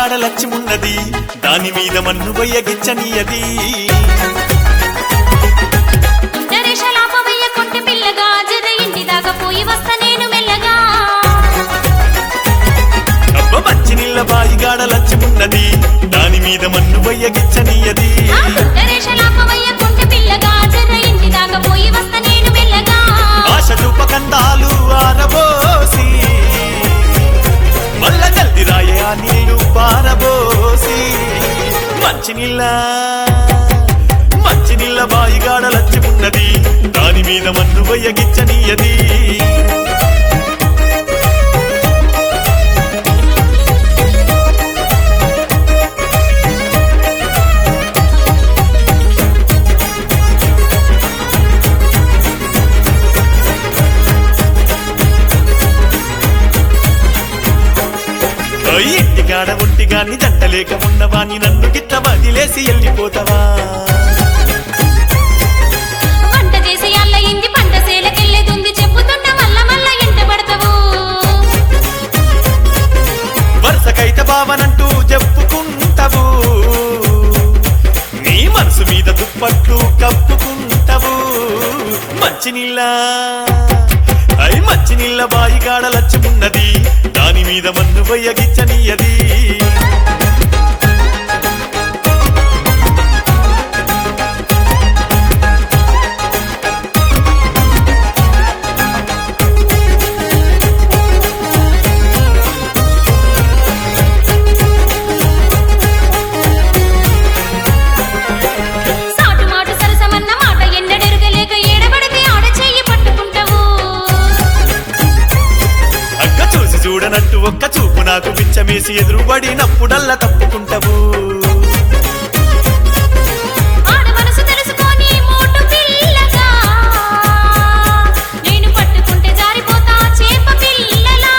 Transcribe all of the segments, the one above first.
బాయిగాడ లక్ష్యమున్నది దాని మీద మన్ను బొయ్యగిచ్చనియది మంచినీళ్ళ బాయిగాడ లక్ష్యమున్నది దాని మీద మన్ను బొయ్యగిచ్చనియది ఆశ చూపకందాలు ఆరబోసి మల్ల జల్ది రాయే ఆ నీళ్లు పారబోసి మంచినీళ్ళ బాయిగాడ లక్ష్యమున్నది దాని మీద మన్ను బొయ్యగిచ్చనియది ఇంటికాడ ఒంటిగాన్ని జంటలేక ఉన్నవాని నన్ను గిట్ట వదిలేసి వెళ్ళిపోతావా వంట చేసి అల్లయింది పంట సేలకెళ్ళేదుంది చెప్పుతున్న మల్ల మల్ల ఎంట పడతావు వరుసకైతే బావనంటూ చెప్పుకుంటావు నీ మనసు మీద దుప్పట్లు కప్పుకుంటావు మంచినీళ్ళ బాయిగాడ లక్ష్యమున్నది దాని మీద మన్ను బొయ్యగిచ్చనియది సాటుమాటు సరసమన్న మాట ఎన్నడెరుగలేక ఏడబడితే ఆడ చెయ్యి పట్టుకుంటావు అక్క చూసి చూడనట్టు ఒక్క చూపు నాకు పిచ్చమేసి ఎదురుబడినప్పుడల్లా తప్పుకుంటావు ఆడ మనసు తెలుసుకొని మోటు పిల్లగా నేను పట్టుకుంటే జారిపోతా చేప పిల్లలా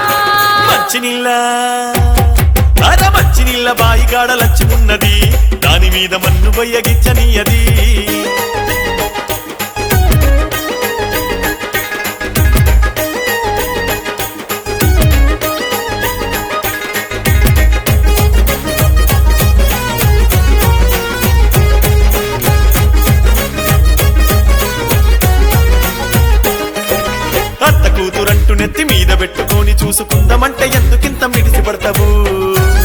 మంచినీళ్ళ బాయిగాడ లక్ష్యమున్నది దాని మీద మన్ను బొయ్యగిచ్చనియది అత్త కూతురంటూ నెత్తి మీద పెట్టుకొని చూసుకుందామంటే ఎందుకింత మిడిసి పడతావు